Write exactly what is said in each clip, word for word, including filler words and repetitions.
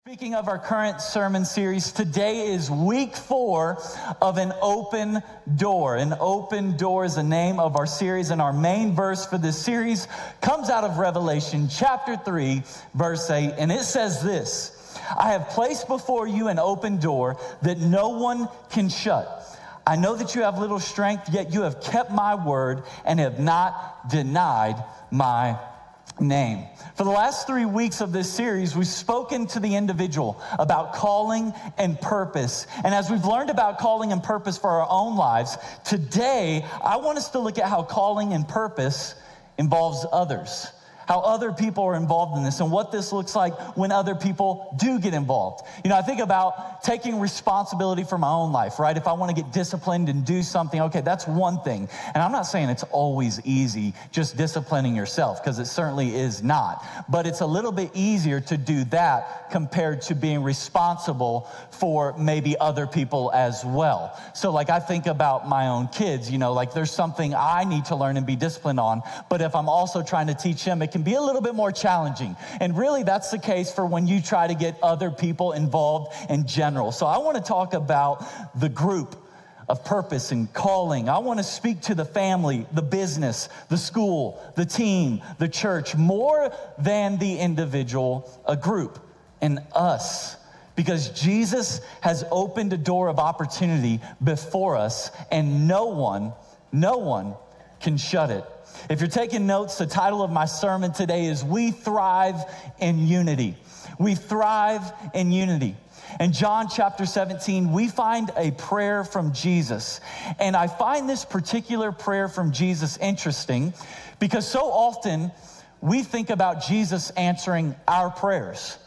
Speaking of our current sermon series, today is week four of An Open Door. An Open Door is the name of our series, and our main verse for this series comes out of Revelation chapter three, verse eight, and it says this: I have placed before you an open door that no one can shut. I know that you have little strength, yet you have kept my word and have not denied my name. For the last three weeks of this series, we've spoken to the individual about calling and purpose. And as we've learned about calling and purpose for our own lives, today I want us to look at how calling and purpose involves others. How other people are involved in this and what this looks like when other people do get involved. You know, I think about taking responsibility for my own life, right? If I want to get disciplined and do something, okay, that's one thing. And I'm not saying it's always easy just disciplining yourself, because it certainly is not. But it's a little bit easier to do that compared to being responsible for maybe other people as well. So like I think about my own kids, you know, like there's something I need to learn and be disciplined on. But if I'm also trying to teach him, it can be a little bit more challenging. And really that's the case for when you try to get other people involved in general. So I want to talk about the group of purpose and calling. I want to speak to the family, the business, the school, the team, the church, more than the individual, a group, and us. Because Jesus has opened a door of opportunity before us, and no one, no one can shut it. If you're taking notes, the title of my sermon today is We Thrive in Unity. We thrive in unity. In John chapter seventeen, we find a prayer from Jesus. And I find this particular prayer from Jesus interesting because so often we think about Jesus answering our prayers.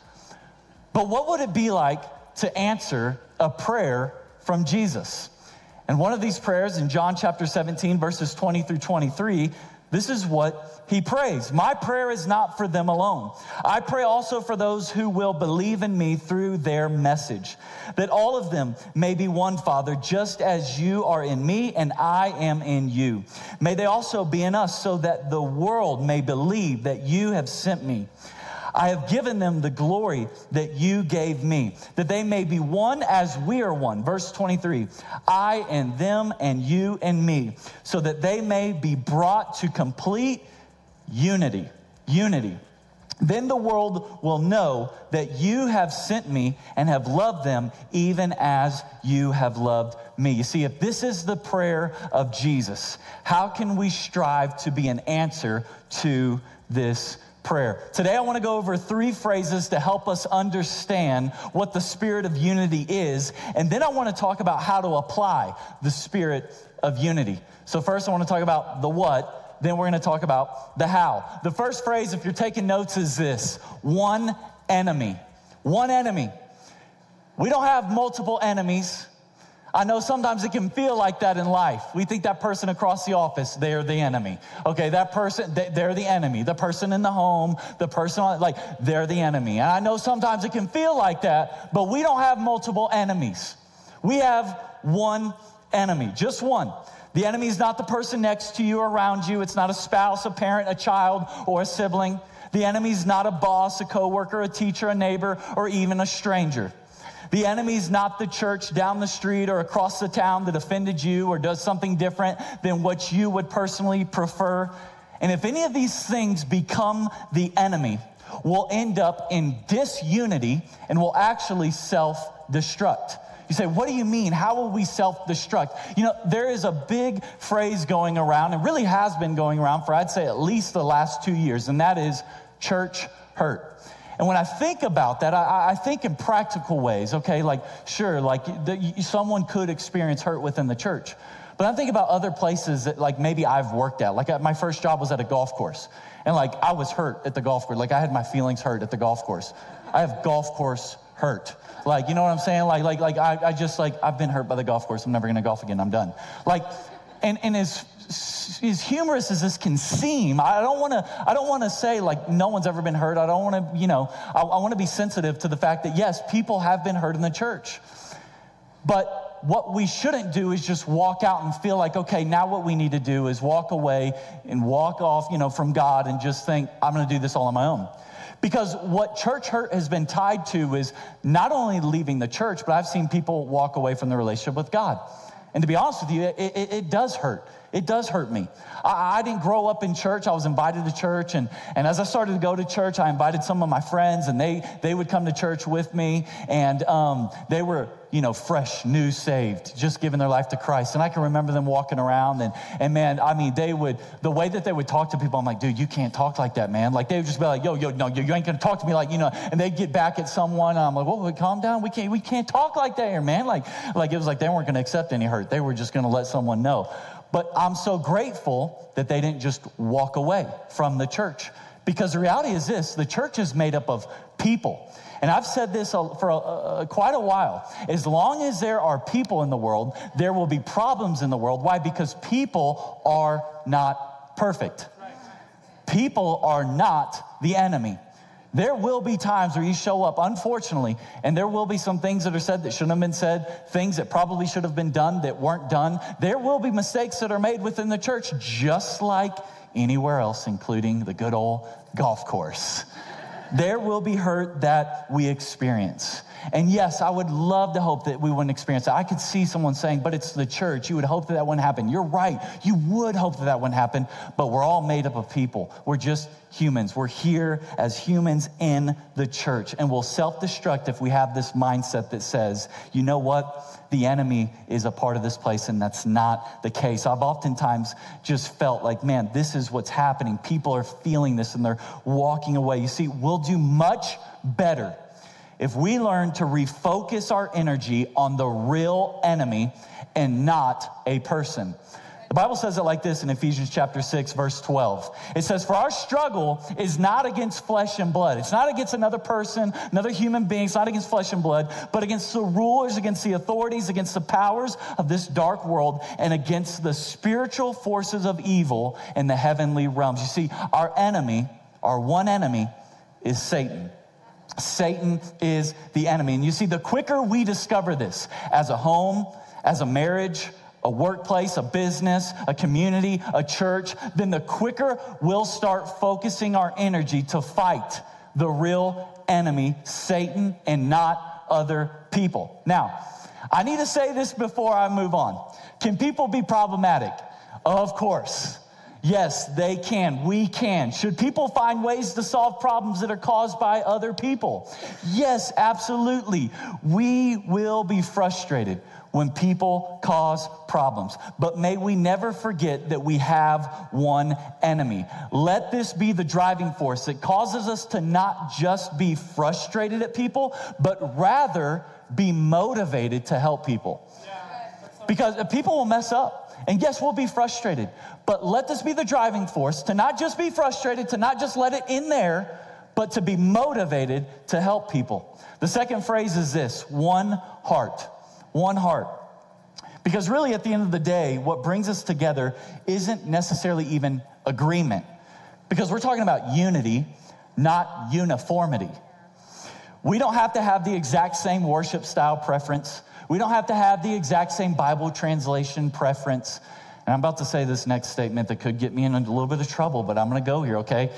But what would it be like to answer a prayer from Jesus? And one of these prayers in John chapter seventeen, verses twenty through twenty-three, this is what he prays. My prayer is not for them alone. I pray also for those who will believe in me through their message, that all of them may be one, Father, just as you are in me and I am in you. May they also be in us, so that the world may believe that you have sent me. I have given them the glory that you gave me, that they may be one as we are one. Verse twenty-three, I and them and you and me, so that they may be brought to complete unity. Unity. Then the world will know that you have sent me and have loved them even as you have loved me. You see, if this is the prayer of Jesus, how can we strive to be an answer to this prayer? Today I want to go over three phrases to help us understand what the spirit of unity is, and then I want to talk about how to apply the spirit of unity. So first I want to talk about the what, then we're going to talk about the how. The first phrase, if you're taking notes, is this: one enemy. One enemy. We don't have multiple enemies. I know sometimes it can feel like that in life. We think that person across the office, they're the enemy. Okay, that person, they're the enemy. The person in the home, the person, like, they're the enemy. And I know sometimes it can feel like that, but we don't have multiple enemies. We have one enemy, just one. The enemy is not the person next to you or around you. It's not a spouse, a parent, a child, or a sibling. The enemy is not a boss, a coworker, a teacher, a neighbor, or even a stranger. The enemy is not the church down the street or across the town that offended you or does something different than what you would personally prefer. And if any of these things become the enemy, we'll end up in disunity and we'll actually self-destruct. You say, what do you mean? How will we self-destruct? You know, there is a big phrase going around, and really has been going around for, I'd say, at least the last two years, and that is church hurt. And when I think about that, I, I think in practical ways, okay? Like, sure, like the, someone could experience hurt within the church. But I'm thinking about other places that like maybe I've worked at. Like my first job was at a golf course. And like I was hurt at the golf course. Like I had my feelings hurt at the golf course. I have golf course hurt. Like, you know what I'm saying? Like, like, like I, I just like, I've been hurt by the golf course. I'm never going to golf again. I'm done. Like, and, and as, as humorous as this can seem, I don't want to, I don't want to say like no one's ever been hurt. I don't want to, you know, I, I want to be sensitive to the fact that yes, people have been hurt in the church. But what we shouldn't do is just walk out and feel like, okay, now what we need to do is walk away and walk off, you know, from God and just think, I'm going to do this all on my own. Because what church hurt has been tied to is not only leaving the church, but I've seen people walk away from their relationship with God. And to be honest with you, it, it, it does hurt. It does hurt me. I, I didn't grow up in church. I was invited to church. And, and as I started to go to church, I invited some of my friends, and they, they would come to church with me. And um, they were, you know, fresh, new, saved, just giving their life to Christ. And I can remember them walking around. And, and man, I mean, they would, the way that they would talk to people, I'm like, dude, you can't talk like that, man. Like, they would just be like, yo, yo, no, you ain't going to talk to me like, you know. And they'd get back at someone. And I'm like, whoa, calm down. We can't, we can't talk like that here, man. Like, like it was like they weren't going to accept any hurt. They were just going to let someone know. But I'm so grateful that they didn't just walk away from the church. Because the reality is this, the church is made up of people. And I've said this for a, a, quite a while. As long as there are people in the world, there will be problems in the world. Why? Because people are not perfect. People are not the enemy. There will be times where you show up, unfortunately, and there will be some things that are said that shouldn't have been said, things that probably should have been done that weren't done. There will be mistakes that are made within the church, just like anywhere else, including the good old golf course. There will be hurt that we experience. And yes, I would love to hope that we wouldn't experience that. I could see someone saying, but it's the church. You would hope that that wouldn't happen. You're right. You would hope that that wouldn't happen, but we're all made up of people. We're just humans. We're here as humans in the church, and we'll self-destruct if we have this mindset that says, you know what? The enemy is a part of this place, and that's not the case. I've oftentimes just felt like, man, this is what's happening. People are feeling this, and they're walking away. You see, we'll do much better if we learn to refocus our energy on the real enemy and not a person. The Bible says it like this in Ephesians chapter six, verse twelve. It says, for our struggle is not against flesh and blood. It's not against another person, another human being. It's not against flesh and blood, but against the rulers, against the authorities, against the powers of this dark world, and against the spiritual forces of evil in the heavenly realms. You see, our enemy, our one enemy, is Satan. Satan is the enemy. And you see, the quicker we discover this as a home, as a marriage, a workplace, a business, a community, a church, then the quicker we'll start focusing our energy to fight the real enemy, Satan, and not other people. Now, I need to say this before I move on. Can people be problematic? Of course. Yes, they can. We can. Should people find ways to solve problems that are caused by other people? Yes, absolutely. We will be frustrated when people cause problems. But may we never forget that we have one enemy. Let this be the driving force that causes us to not just be frustrated at people, but rather be motivated to help people. Because people will mess up. And yes, we'll be frustrated, but let this be the driving force to not just be frustrated, to not just let it in there, but to be motivated to help people. The second phrase is this: one heart. One heart. Because really, at the end of the day, what brings us together isn't necessarily even agreement. Because we're talking about unity, not uniformity. We don't have to have the exact same worship style preference. We don't have to have the exact same Bible translation preference. And I'm about to say this next statement that could get me in a little bit of trouble, but I'm going to go here, okay?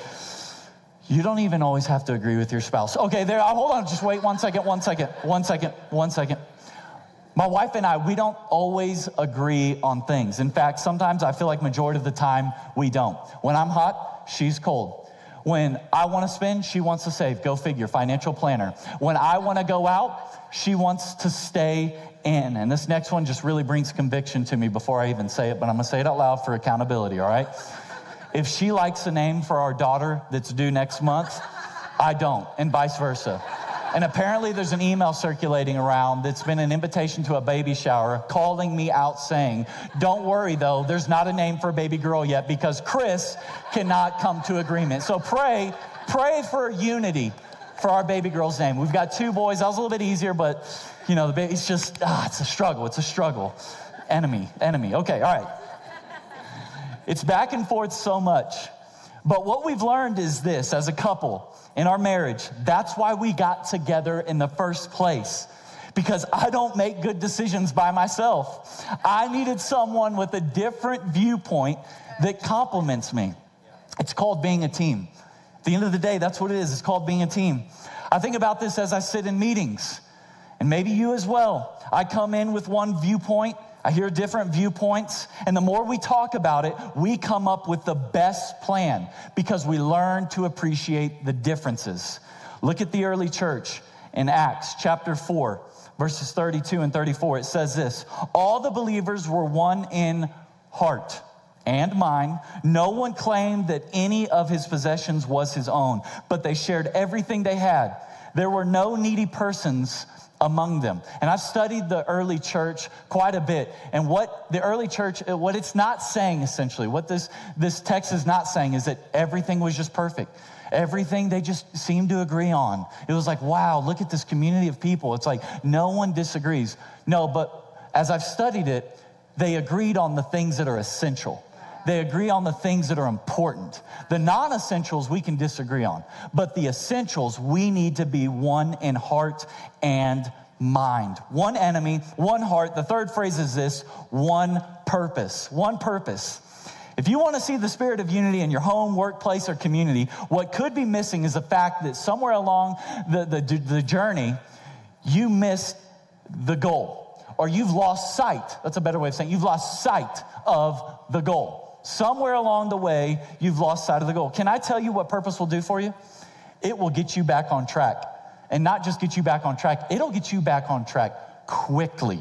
You don't even always have to agree with your spouse. Okay, there, hold on, just wait one second, one second, one second, one second. My wife and I, we don't always agree on things. In fact, sometimes I feel like majority of the time we don't. When I'm hot, she's cold. When I want to spend, she wants to save. Go figure, financial planner. When I want to go out, she wants to stay in. And this next one just really brings conviction to me before I even say it, but I'm going to say it out loud for accountability, all right? If she likes a name for our daughter that's due next month, I don't, and vice versa. And apparently there's an email circulating around that's been an invitation to a baby shower calling me out saying, don't worry though, there's not a name for a baby girl yet because Chris cannot come to agreement. So pray, pray for unity for our baby girl's name. We've got two boys. That was a little bit easier, but you know, the baby, it's just, ah, it's a struggle. It's a struggle. Enemy, enemy. Okay, all right. It's back and forth so much. But what we've learned is this, as a couple, in our marriage, that's why we got together in the first place. Because I don't make good decisions by myself. I needed someone with a different viewpoint that complements me. It's called being a team. At the end of the day, that's what it is. It's called being a team. I think about this as I sit in meetings, and maybe you as well. I come in with one viewpoint, I hear different viewpoints, and the more we talk about it, we come up with the best plan because we learn to appreciate the differences. Look at the early church in Acts chapter four, verses thirty-two and thirty-four. It says this: all the believers were one in heart and mind. No one claimed that any of his possessions was his own, but they shared everything they had. There were no needy persons among them. And I've studied the early church quite a bit. And what the early church, what it's not saying essentially, what this, this text is not saying is that everything was just perfect. Everything they just seemed to agree on. It was like, wow, look at this community of people. It's like no one disagrees. No, but as I've studied it, they agreed on the things that are essential. They agree on the things that are important. The non-essentials we can disagree on, but the essentials we need to be one in heart and mind. One enemy, one heart. The third phrase is this: one purpose. One purpose. If you want to see the spirit of unity in your home, workplace, or community, what could be missing is the fact that somewhere along the, the, the journey, you missed the goal, or you've lost sight. That's a better way of saying it. You've lost sight of the goal. Somewhere along the way, you've lost sight of the goal. Can I tell you what purpose will do for you? It will get you back on track. And not just get you back on track, it'll get you back on track quickly.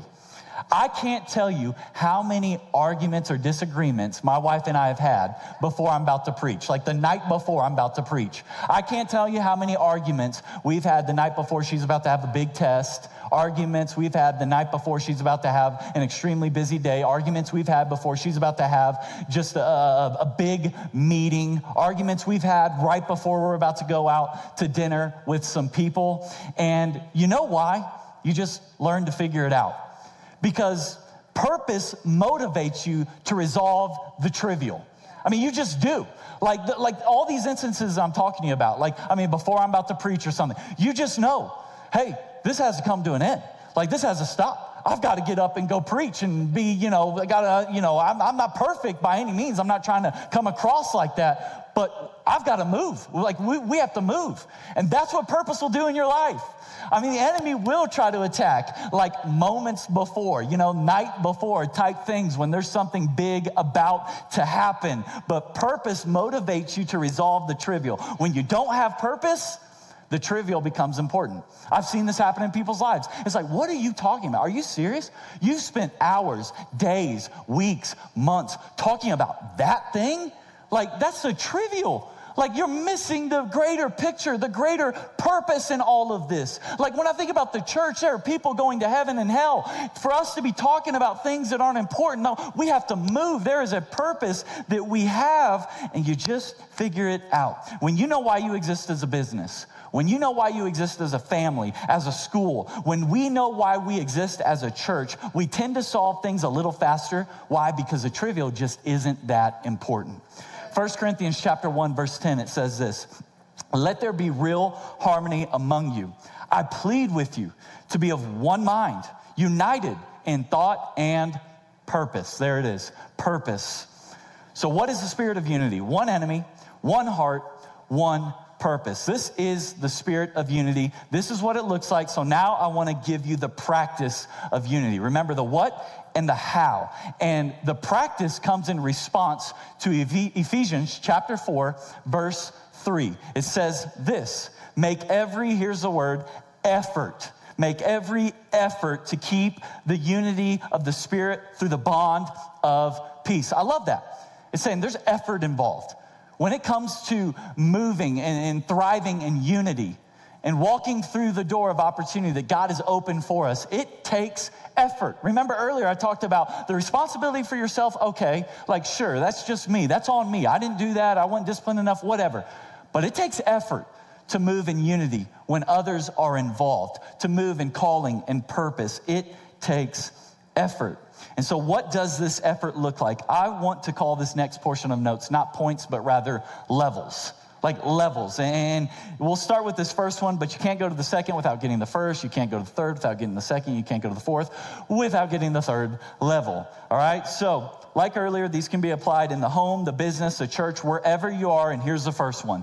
I can't tell you how many arguments or disagreements my wife and I have had before I'm about to preach, like the night before I'm about to preach. I can't tell you how many arguments we've had the night before she's about to have a big test, arguments we've had the night before she's about to have an extremely busy day, arguments we've had before she's about to have just a, a, a big meeting, arguments we've had right before we're about to go out to dinner with some people. And you know why? You just learn to figure it out. Because purpose motivates you to resolve the trivial. I mean, you just do. Like, like all these instances I'm talking to you about, like, I mean, before I'm about to preach or something, you just know, hey, this has to come to an end. Like, this has to stop. I've got to get up and go preach and be, you know, I got to, you know, I'm, I'm not perfect by any means. I'm not trying to come across like that, but I've got to move. Like, we, we have to move. And that's what purpose will do in your life. I mean, the enemy will try to attack like moments before, you know, night before type things when there's something big about to happen. But purpose motivates you to resolve the trivial. When you don't have purpose, the trivial becomes important. I've seen this happen in people's lives. It's like, what are you talking about? Are you serious? You've spent hours, days, weeks, months talking about that thing? Like, that's the trivial. Like, you're missing the greater picture, the greater purpose in all of this. Like, when I think about the church, there are people going to heaven and hell. For us to be talking about things that aren't important, no, we have to move. There is a purpose that we have, and you just figure it out. When you know why you exist as a business, when you know why you exist as a family, as a school, when we know why we exist as a church, we tend to solve things a little faster. Why? Because the trivial just isn't that important. First Corinthians chapter one, verse ten, it says this: let there be real harmony among you. I plead with you to be of one mind, united in thought and purpose. There it is, purpose. So what is the spirit of unity? One enemy, one heart, one purpose. This is the spirit of unity. This is what it looks like. So now I want to give you the practice of unity. Remember the what and the how. And the practice comes in response to Ephesians chapter four, verse three. It says this: make every, here's the word, effort. Make every effort to keep the unity of the Spirit through the bond of peace. I love that. It's saying there's effort involved. When it comes to moving and, and thriving in unity and walking through the door of opportunity that God has opened for us, it takes effort. Remember earlier I talked about the responsibility for yourself. Okay, like sure, that's just me. That's on me. I didn't do that. I wasn't disciplined enough, whatever. But it takes effort to move in unity when others are involved, to move in calling and purpose. It takes effort. And so what does this effort look like? I want to call this next portion of notes not points, but rather levels. Like levels. And we'll start with this first one, but you can't go to the second without getting the first. You can't go to the third without getting the second. You can't go to the fourth without getting the third level. All right? So like earlier, these can be applied in the home, the business, the church, wherever you are. And here's the first one.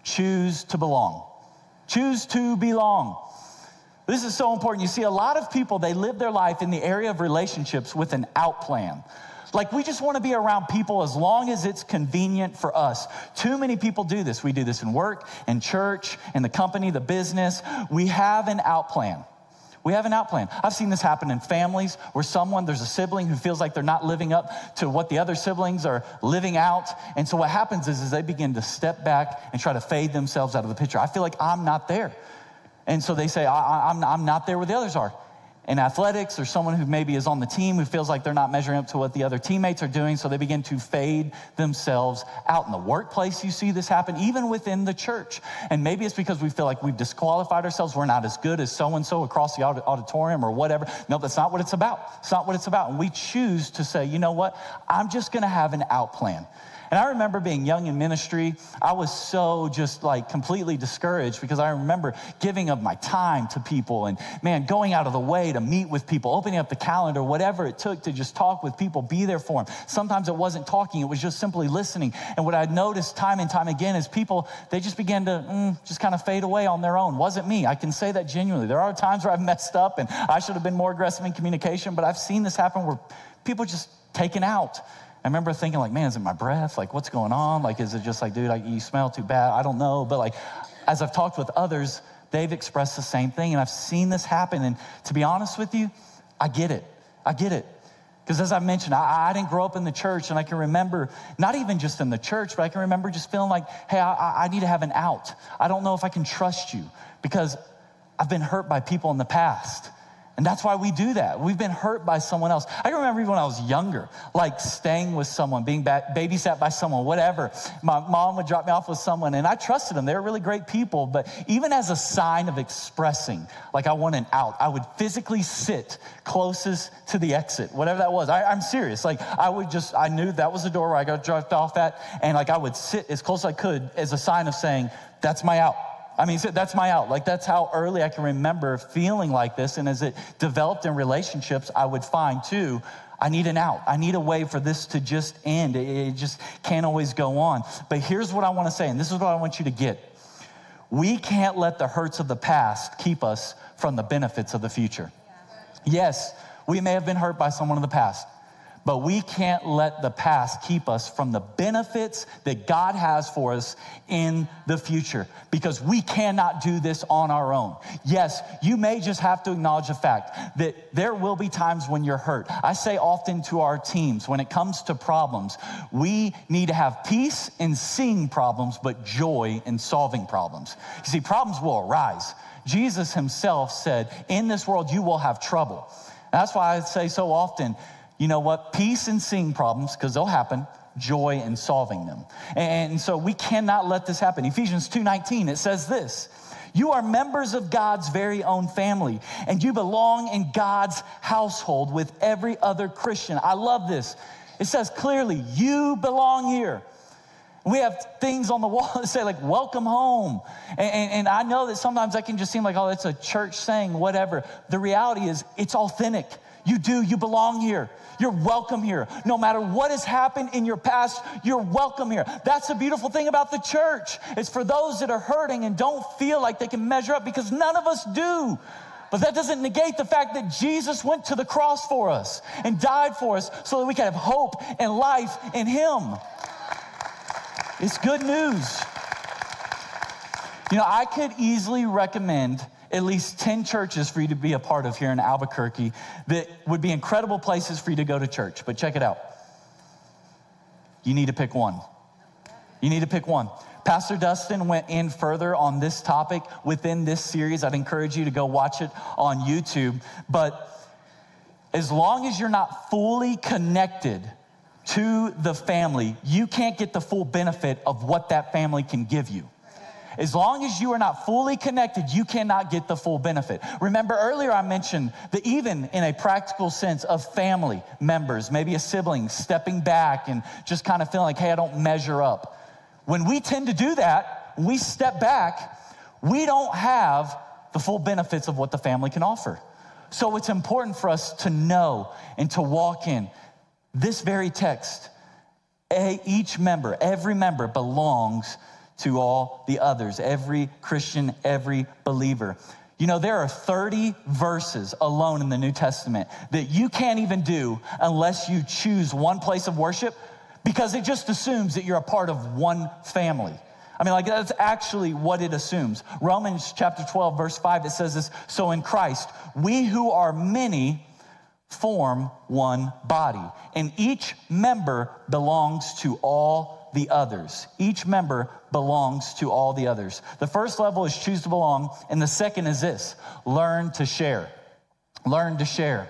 choose to belong. Choose to belong. This is so important. You see, a lot of people, they live their life in the area of relationships with an out plan. Like, we just want to be around people as long as it's convenient for us. Too many people do this. We do this in work, in church, in the company, the business. We have an out plan. We have an out plan. I've seen this happen in families where someone, there's a sibling who feels like they're not living up to what the other siblings are living out. And so what happens is, is they begin to step back and try to fade themselves out of the picture. I feel like I'm not there. And so they say, I, I'm, I'm not there where the others are. In athletics, or someone who maybe is on the team who feels like they're not measuring up to what the other teammates are doing, so they begin to fade themselves out. In the workplace, you see this happen, even within the church. And maybe it's because we feel like we've disqualified ourselves. We're not as good as so-and-so across the auditorium or whatever. No, that's not what it's about. It's not what it's about. And we choose to say, you know what? I'm just going to have an out plan. And I remember being young in ministry, I was so just like completely discouraged because I remember giving of my time to people and, man, going out of the way to meet with people, opening up the calendar, whatever it took to just talk with people, be there for them. Sometimes it wasn't talking, it was just simply listening. And what I'd noticed time and time again is people, they just began to mm, just kind of fade away on their own. Wasn't me. I can say that genuinely. There are times where I've messed up and I should have been more aggressive in communication, but I've seen this happen where people just taken out. I remember thinking like, man, is it my breath? Like, what's going on? Like, is it just like, dude, I, you smell too bad? I don't know. But like, as I've talked with others, they've expressed the same thing. And I've seen this happen. And to be honest with you, I get it. I get it. Because as I mentioned, I, I didn't grow up in the church. And I can remember, not even just in the church, but I can remember just feeling like, hey, I, I need to have an out. I don't know if I can trust you because I've been hurt by people in the past. And that's why we do that. We've been hurt by someone else. I can remember even when I was younger, like staying with someone, being babysat by someone, whatever. My mom would drop me off with someone, and I trusted them. They were really great people. But even as a sign of expressing, like I want an out, I would physically sit closest to the exit, whatever that was. I, I'm serious. Like I would just, I knew that was the door where I got dropped off at, and like I would sit as close as I could as a sign of saying, that's my out. I mean, that's my out. Like, that's how early I can remember feeling like this. And as it developed in relationships, I would find, too, I need an out. I need a way for this to just end. It just can't always go on. But here's what I want to say, and this is what I want you to get. We can't let the hurts of the past keep us from the benefits of the future. Yes, we may have been hurt by someone in the past, but we can't let the past keep us from the benefits that God has for us in the future, because we cannot do this on our own. Yes, you may just have to acknowledge the fact that there will be times when you're hurt. I say often to our teams, when it comes to problems, we need to have peace in seeing problems, but joy in solving problems. You see, problems will arise. Jesus himself said, in this world, you will have trouble. And that's why I say so often, you know what? Peace in seeing problems, because they'll happen, joy in solving them. And so we cannot let this happen. Ephesians two nineteen, it says this, you are members of God's very own family, and you belong in God's household with every other Christian. I love this. It says clearly, you belong here. We have things on the wall that say like, welcome home. And, and, and I know that sometimes that can just seem like, oh, it's a church saying, whatever. The reality is it's authentic. You do, you belong here. You're welcome here. No matter what has happened in your past, you're welcome here. That's the beautiful thing about the church. It's for those that are hurting and don't feel like they can measure up, because none of us do. But that doesn't negate the fact that Jesus went to the cross for us and died for us so that we can have hope and life in him. It's good news. You know, I could easily recommend at least ten churches for you to be a part of here in Albuquerque that would be incredible places for you to go to church. But check it out. You need to pick one. You need to pick one. Pastor Dustin went in further on this topic within this series. I'd encourage you to go watch it on YouTube. But as long as you're not fully connected to the family, you can't get the full benefit of what that family can give you. As long as you are not fully connected, you cannot get the full benefit. Remember earlier I mentioned that even in a practical sense of family members, maybe a sibling stepping back and just kind of feeling like, hey, I don't measure up. When we tend to do that, when we step back, we don't have the full benefits of what the family can offer. So it's important for us to know and to walk in this very text. Each member, every member belongs to all the others. Every Christian, every believer. You know, there are thirty verses alone in the New Testament that you can't even do unless you choose one place of worship, because it just assumes that you're a part of one family. I mean, like, that's actually what it assumes. Romans chapter twelve, verse five, it says this: so in Christ, we who are many form one body, and each member belongs to all the others. Each member belongs to all the others. The first level is choose to belong, and the second is this: learn to share. Learn to share.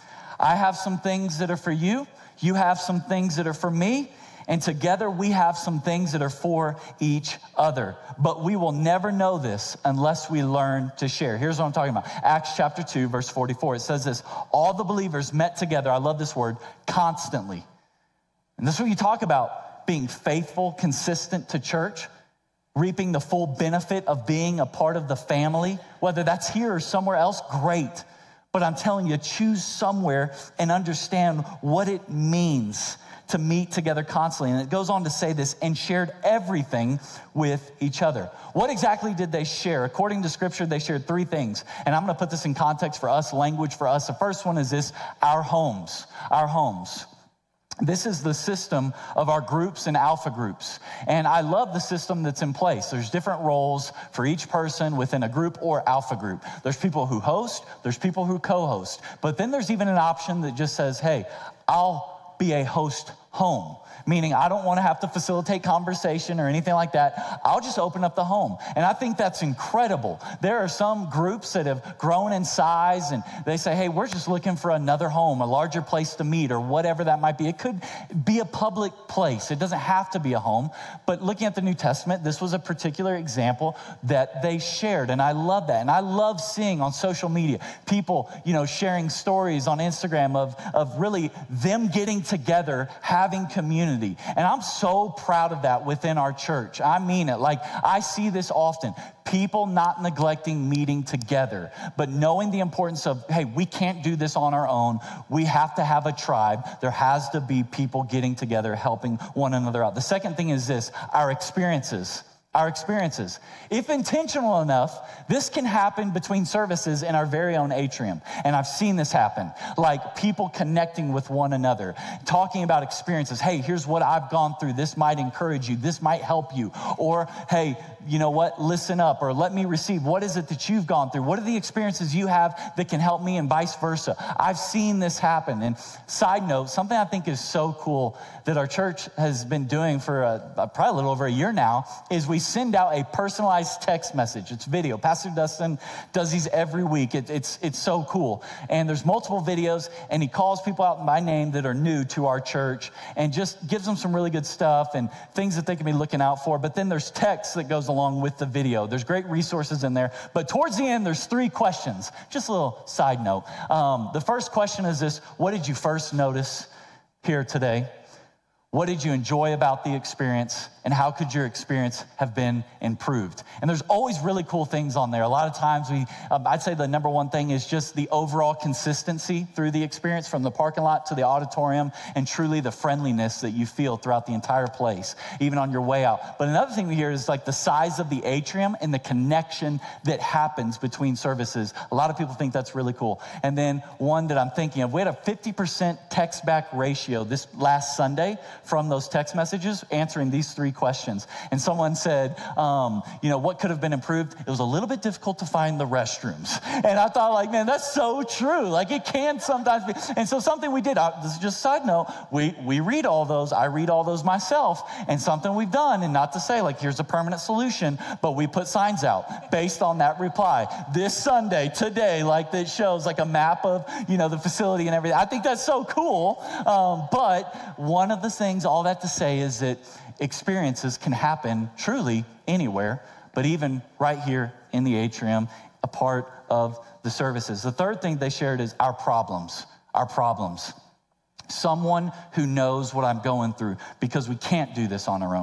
I have some things that are for you. You have some things that are for me. And together we have some things that are for each other. But we will never know this unless we learn to share. Here's what I'm talking about. Acts chapter two, verse forty-four. It says this: all the believers met together, I love this word, constantly. And this is what you talk about being faithful, consistent to church, reaping the full benefit of being a part of the family. Whether that's here or somewhere else, great. But I'm telling you, choose somewhere and understand what it means to meet together constantly. And it goes on to say this: and shared everything with each other. What exactly did they share? According to Scripture, they shared three things. And I'm going to put this in context for us, language for us. The first one is this: our homes. Our homes. This is the system of our groups and alpha groups. And I love the system that's in place. There's different roles for each person within a group or alpha group. There's people who host, there's people who co-host. But then there's even an option that just says, hey, I'll be a host home. Meaning I don't want to have to facilitate conversation or anything like that. I'll just open up the home. And I think that's incredible. There are some groups that have grown in size and they say, hey, we're just looking for another home, a larger place to meet, or whatever that might be. It could be a public place. It doesn't have to be a home. But looking at the New Testament, this was a particular example that they shared. And I love that. And I love seeing on social media people, you know, sharing stories on Instagram of, of really them getting together, having community. And I'm so proud of that within our church. I mean it. Like, I see this often. People not neglecting meeting together, but knowing the importance of, hey, we can't do this on our own. We have to have a tribe. There has to be people getting together, helping one another out. The second thing is this: our experiences. Our experiences. If intentional enough, this can happen between services in our very own atrium. And I've seen this happen. Like people connecting with one another, talking about experiences. Hey, here's what I've gone through. This might encourage you. This might help you. Or, hey, you know what? Listen up, or let me receive. What is it that you've gone through? What are the experiences you have that can help me, and vice versa? I've seen this happen. And side note, something I think is so cool that our church has been doing for a, probably a little over a year now is we send out a personalized text message. It's video. Pastor Dustin does these every week. It, it's, it's so cool. And there's multiple videos, and he calls people out by name that are new to our church and just gives them some really good stuff and things that they can be looking out for. But then there's text that goes along with the video. There's great resources in there. But towards the end, there's three questions. Just a little side note. Um, the first question is this: what did you first notice here today? What did you enjoy about the experience? And how could your experience have been improved? And there's always really cool things on there. A lot of times we, um, I'd say the number one thing is just the overall consistency through the experience, from the parking lot to the auditorium, and truly the friendliness that you feel throughout the entire place, even on your way out. But another thing we hear is like the size of the atrium and the connection that happens between services. A lot of people think that's really cool. And then one that I'm thinking of, we had a fifty percent text back ratio this last Sunday from those text messages answering these three questions. And someone said, um, you know, what could have been improved? It was a little bit difficult to find the restrooms. And I thought, like, man, that's so true. Like, it can sometimes be. And so something we did, uh, this is just a side note, we, we read all those. I read all those myself. And something we've done, and not to say, like, here's a permanent solution, but we put signs out based on that reply. This Sunday, today, like, that shows like a map of, you know, the facility and everything. I think that's so cool. Um, but one of the things, all that to say, is that experiences can happen truly anywhere, but even right here in the atrium, a part of the services. The third thing they shared is our problems, our problems. Someone who knows what I'm going through, because we can't do this on our own.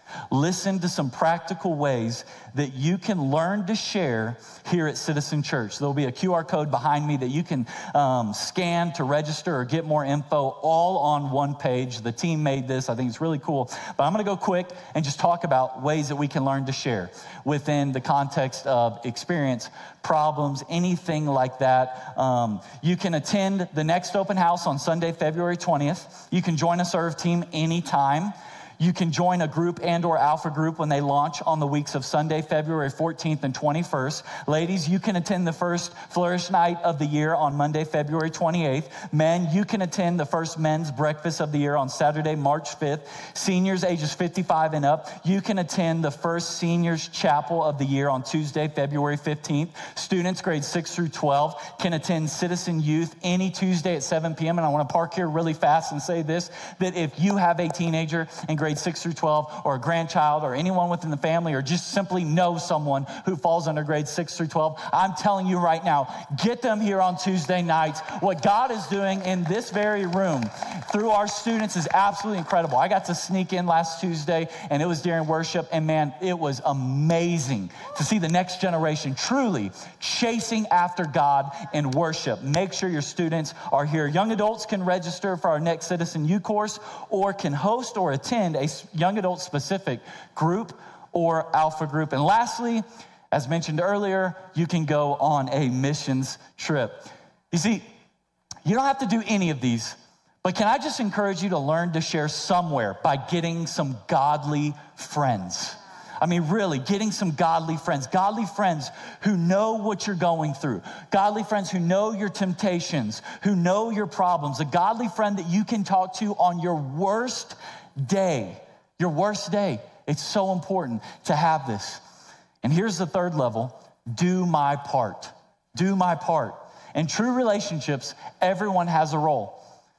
Listen to some practical ways that you can learn to share here at Citizen Church. There'll be a Q R code behind me that you can um, scan to register or get more info all on one page. The team made this. I think it's really cool. But I'm going to go quick and just talk about ways that we can learn to share within the context of experience, problems, anything like that. Um, you can attend the next open house on Sunday, February twentieth. You can join a serve team anytime. You can join a group and or alpha group when they launch on the weeks of Sunday, February fourteenth and twenty-first. Ladies, you can attend the first Flourish Night of the year on Monday, February twenty-eighth. Men, you can attend the first men's breakfast of the year on Saturday, March fifth. Seniors ages fifty-five and up, you can attend the first seniors chapel of the year on Tuesday, February fifteenth. Students grades six through twelve can attend Citizen Youth any Tuesday at seven p.m. And I want to park here really fast and say this, that if you have a teenager in grade six through twelve, or a grandchild, or anyone within the family, or just simply know someone who falls under grade six through twelve, I'm telling you right now, get them here on Tuesday nights. What God is doing in this very room through our students is absolutely incredible. I got to sneak in last Tuesday, and it was during worship, and man, it was amazing to see the next generation truly chasing after God in worship. Make sure your students are here. Young adults can register for our next Citizen U course, or can host or attend a young adult specific group or alpha group. And lastly, as mentioned earlier, you can go on a missions trip. You see, you don't have to do any of these, but can I just encourage you to learn to share somewhere by getting some godly friends? I mean, really, getting some godly friends, godly friends who know what you're going through, godly friends who know your temptations, who know your problems, a godly friend that you can talk to on your worst day, your worst day. It's so important to have this. And here's the third level: do my part. Do my part. In true relationships, everyone has a role.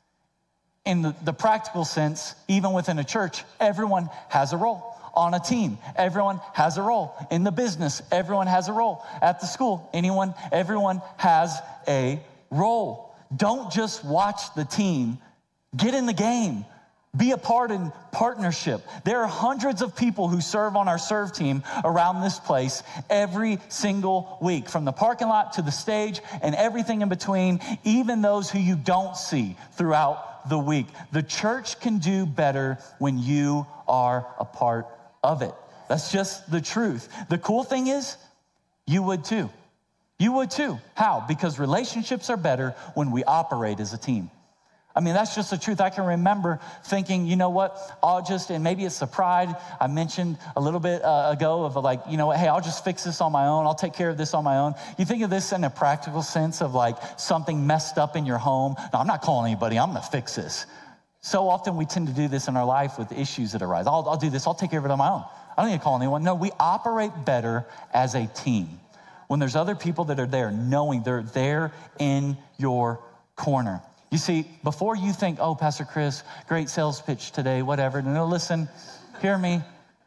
In the, the practical sense, even within a church, everyone has a role. On a team, everyone has a role. In the business, everyone has a role. At the school, anyone, everyone has a role. Don't just watch the team. Get in the game. Be a part in partnership. There are hundreds of people who serve on our serve team around this place every single week, from the parking lot to the stage and everything in between, even those who you don't see throughout the week. The church can do better when you are a part of it. That's just the truth. The cool thing is, you would too. You would too. How? Because relationships are better when we operate as a team. I mean, that's just the truth. I can remember thinking, you know what, I'll just, and maybe it's the pride I mentioned a little bit uh, ago of like, you know what, hey, I'll just fix this on my own. I'll take care of this on my own. You think of this in a practical sense of like something messed up in your home. No, I'm not calling anybody. I'm going to fix this. So often we tend to do this in our life with issues that arise. I'll, I'll do this. I'll take care of it on my own. I don't need to call anyone. No, we operate better as a team when there's other people that are there, knowing they're there in your corner. You see, before you think, oh, Pastor Chris, great sales pitch today, whatever. No, listen, hear me.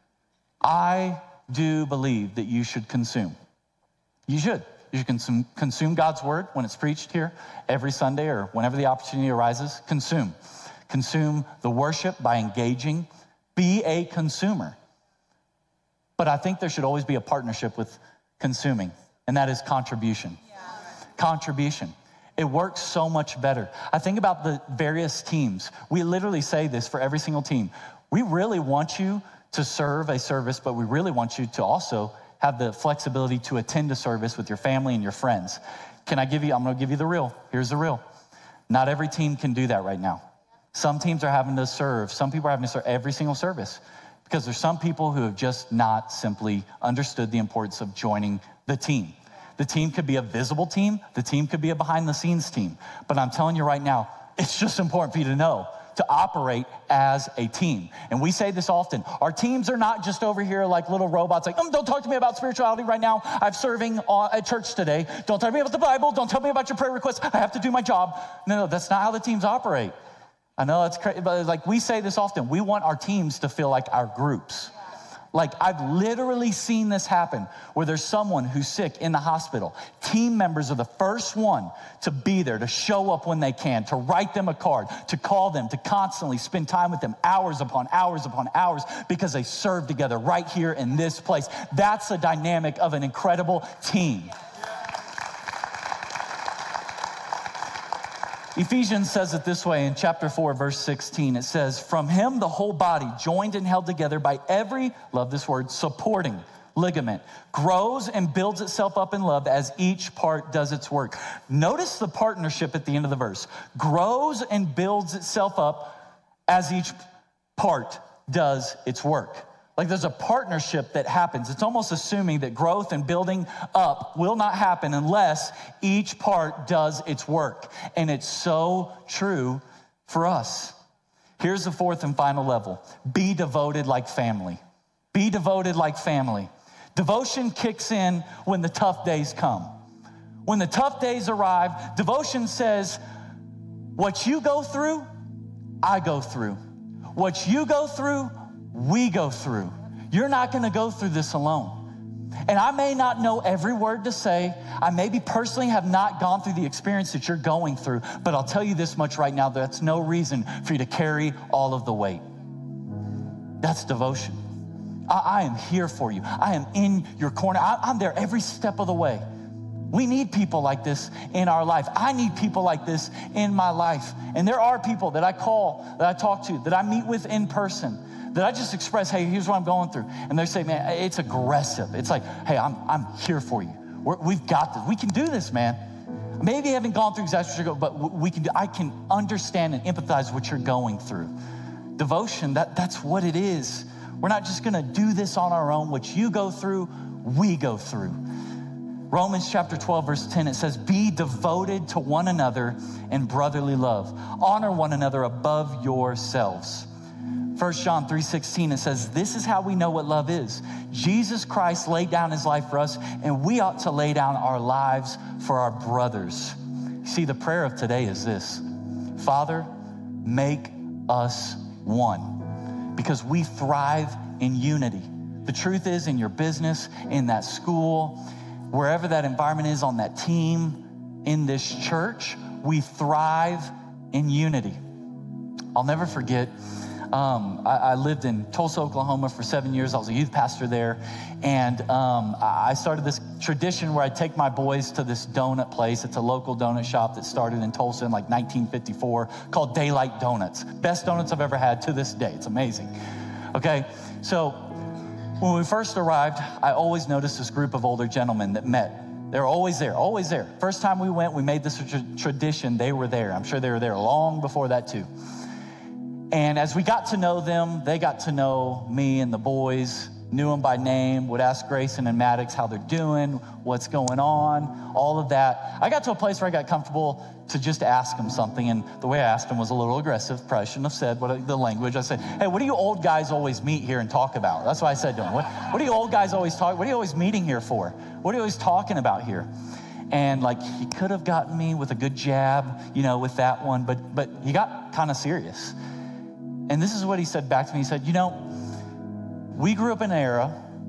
I do believe that you should consume. You should. You should consume, consume God's word when it's preached here every Sunday or whenever the opportunity arises. Consume. Consume the worship by engaging. Be a consumer. But I think there should always be a partnership with consuming, and that is contribution. Yeah. Contribution. It works so much better. I think about the various teams. We literally say this for every single team. We really want you to serve a service, but we really want you to also have the flexibility to attend a service with your family and your friends. Can I give you, I'm gonna give you the real. Here's the real. Not every team can do that right now. Some teams are having to serve. Some people are having to serve every single service because there's some people who have just not simply understood the importance of joining the team. The team could be a visible team. The team could be a behind-the-scenes team. But I'm telling you right now, it's just important for you to know to operate as a team. And we say this often. Our teams are not just over here like little robots, like, mm, don't talk to me about spirituality right now. I'm serving at church today. Don't tell me about the Bible. Don't tell me about your prayer requests. I have to do my job. No, no, that's not how the teams operate. I know it's crazy, but like we say this often. We want our teams to feel like our groups. Like, I've literally seen this happen where there's someone who's sick in the hospital. Team members are the first one to be there, to show up when they can, to write them a card, to call them, to constantly spend time with them hours upon hours upon hours because they serve together right here in this place. That's a dynamic of an incredible team. Ephesians says it this way in chapter four, verse sixteen. It says, from him the whole body, joined and held together by every, love this word, supporting ligament, grows and builds itself up in love as each part does its work. Notice the partnership at the end of the verse. Grows and builds itself up as each part does its work. Like, there's a partnership that happens. It's almost assuming that growth and building up will not happen unless each part does its work. And it's so true for us. Here's the fourth and final level. Be devoted like family. Be devoted like family. Devotion kicks in when the tough days come. When the tough days arrive, devotion says, what you go through, I go through. What you go through, we go through. You're not going to go through this alone. And I may not know every word to say. I maybe personally have not gone through the experience that you're going through, but I'll tell you this much right now, that's no reason for you to carry all of the weight. That's devotion. I, I am here for you. I am in your corner. I, I'm there every step of the way. We need people like this in our life. I need people like this in my life. And there are people that I call, that I talk to, that I meet with in person, that I just express, hey, here's what I'm going through. And they say, man, it's aggressive. It's like, hey, I'm I'm here for you. We're, we've got this. We can do this, man. Maybe you haven't gone through exactly what you're going, but we can. I can understand and empathize what you're going through. Devotion, that, that's what it is. We're not just going to do this on our own. What you go through, we go through. Romans chapter twelve, verse ten, it says, be devoted to one another in brotherly love. Honor one another above yourselves. First John three sixteen, it says, this is how we know what love is. Jesus Christ laid down his life for us, and we ought to lay down our lives for our brothers. See, the prayer of today is this: Father, make us one, because we thrive in unity. The truth is, in your business, in that school, wherever that environment is, on that team, in this church, we thrive in unity. I'll never forget, um, I, I lived in Tulsa, Oklahoma for seven years. I was a youth pastor there. And um, I started this tradition where I take my boys to this donut place. It's a local donut shop that started in Tulsa in like nineteen fifty-four called Daylight Donuts. Best donuts I've ever had to this day. It's amazing. Okay, so when we first arrived, I always noticed this group of older gentlemen that met. They were always there, always there. First time we went, we made this a tra- tradition. They were there. I'm sure they were there long before that too. And as we got to know them, they got to know me and the boys, knew them by name, would ask Grayson and Maddox how they're doing, what's going on, all of that. I got to a place where I got comfortable to just ask them something, and the way I asked them was a little aggressive. Probably shouldn't have said what the language. I said, hey, what do you old guys always meet here and talk about? That's what I said to them. What, what do you old guys always talk, what are you always meeting here for? What are you always talking about here? And like, he could have gotten me with a good jab, you know, with that one, but but he got kind of serious. And this is what he said back to me. He said, you know, we grew up in an era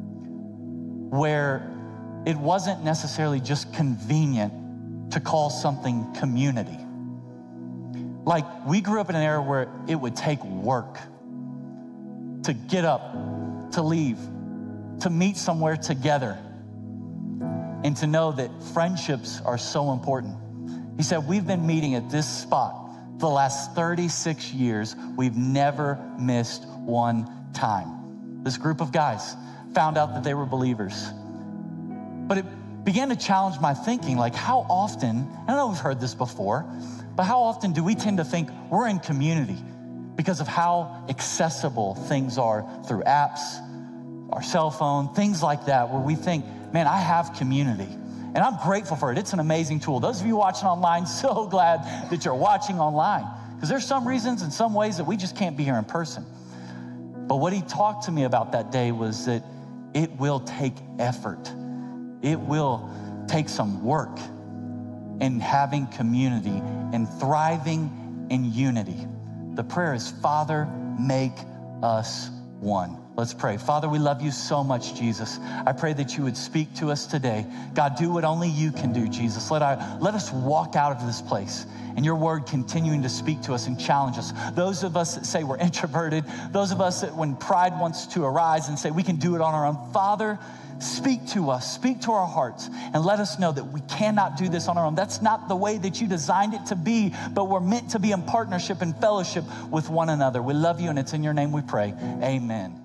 where it wasn't necessarily just convenient to call something community. Like, we grew up in an era where it would take work to get up, to leave, to meet somewhere together, and to know that friendships are so important. He said, we've been meeting at this spot for the last thirty-six years. We've never missed one time. This group of guys found out that they were believers. But it began to challenge my thinking, like how often, I know we've heard this before, but how often do we tend to think we're in community because of how accessible things are through apps, our cell phone, things like that, where we think, man, I have community. And I'm grateful for it. It's an amazing tool. Those of you watching online, so glad that you're watching online, because there's some reasons and some ways that we just can't be here in person. But what he talked to me about that day was that it will take effort. It will take some work in having community and thriving in unity. The prayer is, Father, make us one. Let's pray. Father, we love you so much, Jesus. I pray that you would speak to us today. God, do what only you can do, Jesus. Let, our, let us walk out of this place and your word continuing to speak to us and challenge us. Those of us that say we're introverted, those of us that when pride wants to arise and say we can do it on our own, Father, speak to us, speak to our hearts, and let us know that we cannot do this on our own. That's not the way that you designed it to be, but we're meant to be in partnership and fellowship with one another. We love you, and it's in your name we pray. Amen.